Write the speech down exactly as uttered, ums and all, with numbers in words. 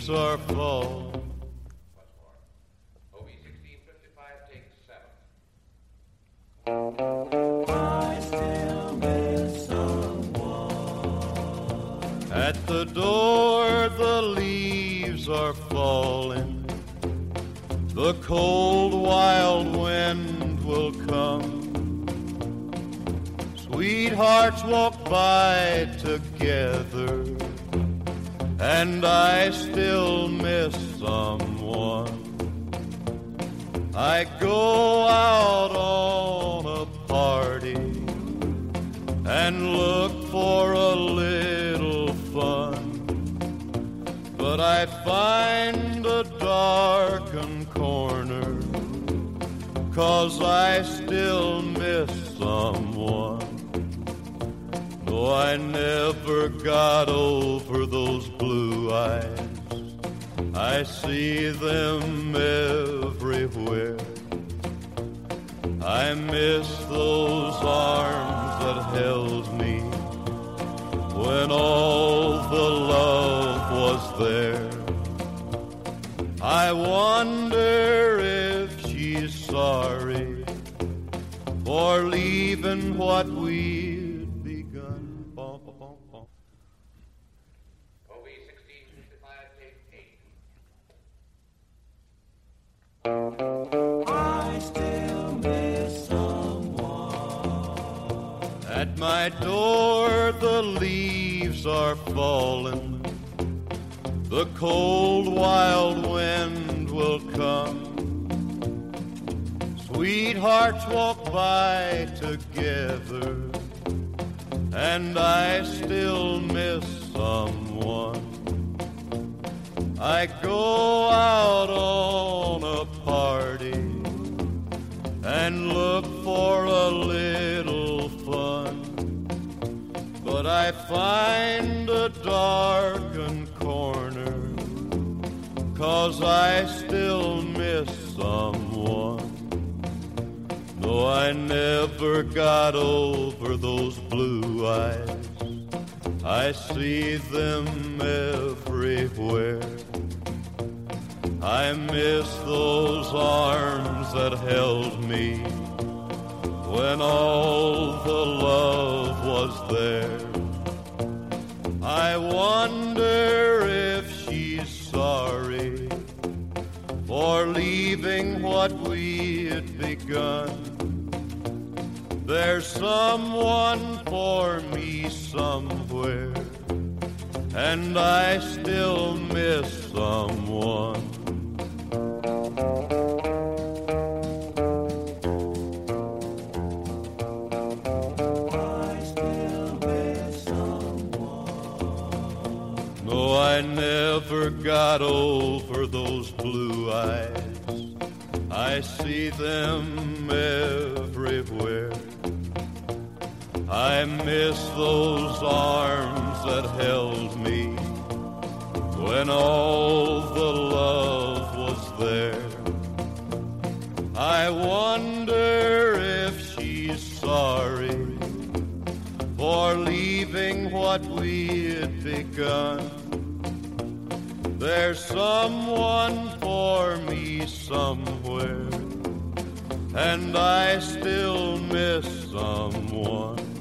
leaves are falling. O B sixteen fifty-five, take seven. I still miss someone. At the door the leaves are falling. The cold wild wind will come. Sweethearts walk by together, and I still miss someone. I go out on a party and look for a little fun, but I find a darkened corner, 'cause I still miss someone. No, I never got over those blue eyes. I see them everywhere. I miss those arms that held me when all the love was there. I wonder if she's sorry for leaving what we'd begun. Bum, bum, bum, bum. O B sixteen fifty-five, take eight. I still miss someone. At my door the leaves are falling. The cold wild wind will come. Sweethearts walk by together, and I still miss someone. I go out on a party and look for a little fun, but I find a darkened corner, 'cause I still miss someone. No, I never got over those blue eyes. I see them everywhere. I miss those arms that held me when all the love was there. I wonder if she's sorry for leaving what we had begun. There's someone for me somewhere, and I still miss someone. I still miss someone. No, I never got over those blue eyes. I see them everywhere. I miss those arms that held me when all the love was there. I wonder if she's sorry for leaving what we had begun. There's someone for me somewhere, and I still miss someone.